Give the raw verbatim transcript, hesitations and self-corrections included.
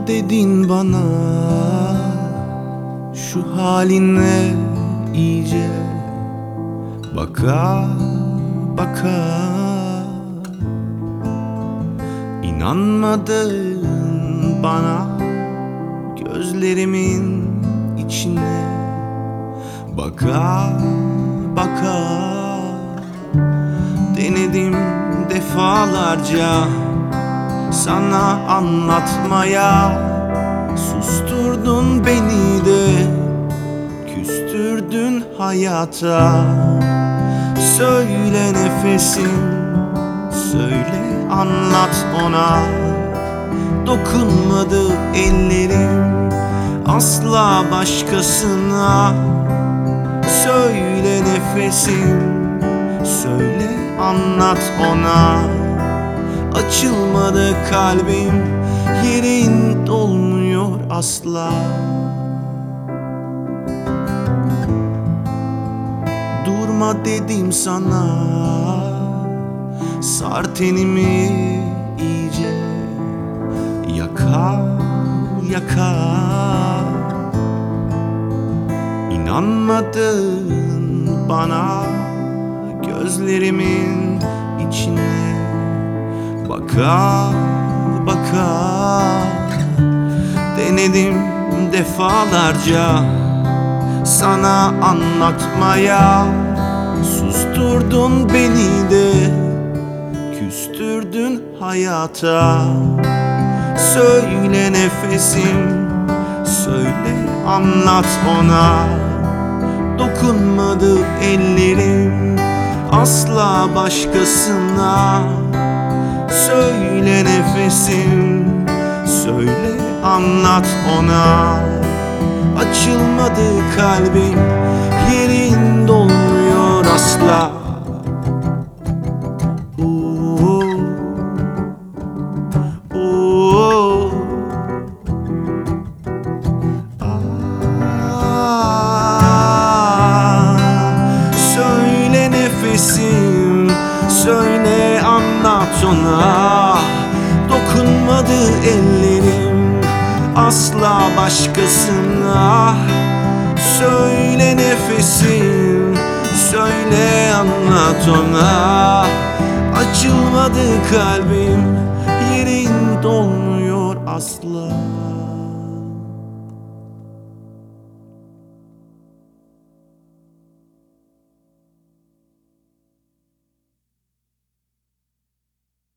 Durma dedin bana, şu haline iyice baka baka. İnanmadın bana, gözlerimin içine baka baka. Denedim defalarca sana anlatmaya, susturdun beni de küstürdün hayata. Söyle nefesim, söyle anlat ona. Dokunmadı ellerim asla başkasına. Söyle nefesim, söyle anlat ona. Açılmadı kalbim, yerin dolmuyor asla. Durma dedim sana, sar tenimi iyice yaka yaka. İnanmadın bana, gözlerimin içine baka baka. Denedim defalarca sana anlatmaya, susturdun beni de küstürdün hayata. Söyle nefesim, söyle anlat ona. Dokunmadı ellerim asla başkasına. Söyle nefesim, söyle anlat ona. Açılmadı kalbim, yerin dolmuyor asla. Oo, oo. Aa, söyle nefesim, söyle anlat ona. Dokunmadı ellerim asla başkasına. Söyle nefesim, söyle anlat ona. Açılmadı kalbim,